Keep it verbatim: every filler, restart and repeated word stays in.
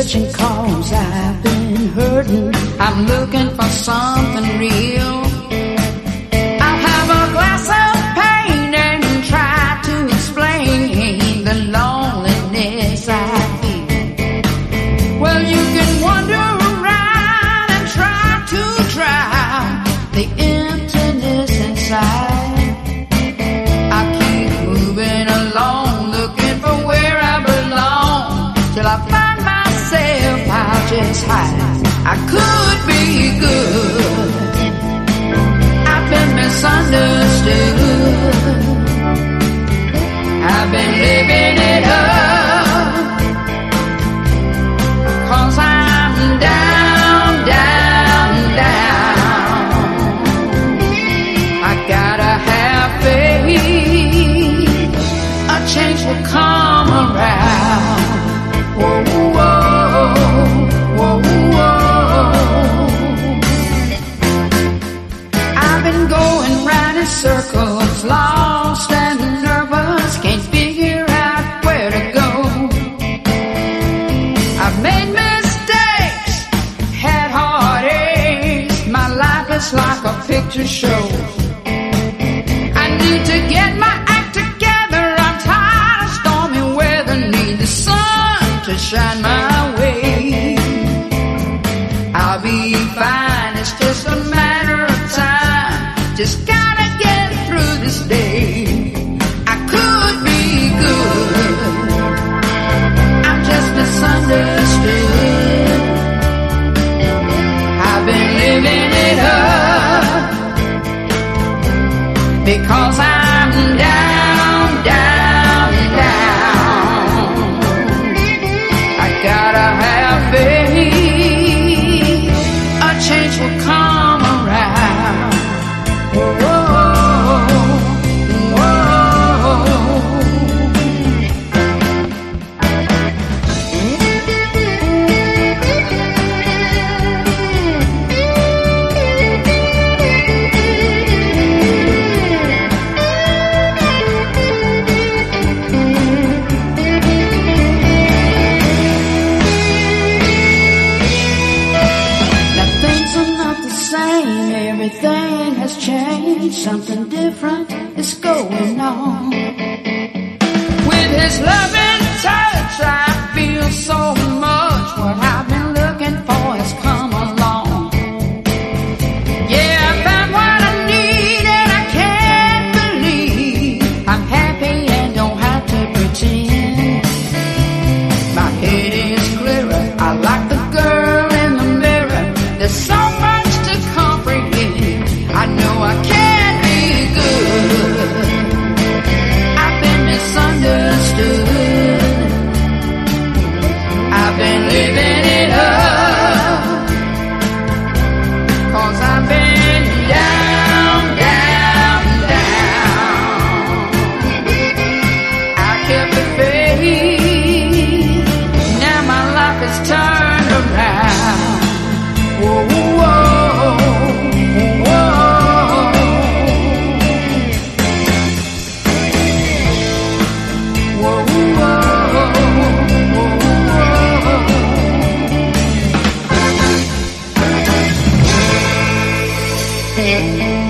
searching 'cause I've been hurting. I'm looking for something real. I'll have a glass of pain and try to explain the loneliness I feel. Well, you can wander around and try to drown the emptiness inside. I keep moving along, looking for where I belong. Till I find myself, I'll just hide. I could be good. I've been misunderstood. I've been living it up. 'Cause I'm down, down, down. I gotta have faith. A change will come around. Whoa, whoa, whoa, whoa. I've been going round in circles, lost and nervous, can't figure out where to go. I've made mistakes, had heartaches, my life is like a picture show. I need to get my act together, I'm tired of stormy weather, need the sun to shine my way. I'll be fine, it's just a matter of time. Just gotta get through this day. I could be good. I'm just misunderstood. I've been living it up. Because I'm down, down, down. I gotta have faith. A change will come around. Whoa, everything has changed, something different is going on. With his loving touch, I feel so much. What I've been looking for has come along. Yeah, I found what I need and I can't believe I'm happy and don't have to pretend. My head is clearer, I like the girl in the mirror. There's so much to comprehend. I know I can be good. I've been misunderstood. I've been living it up. 'Cause I've been down, down, down. I kept the faith. Now my life is turned around. Whoa, whoa. Yeah.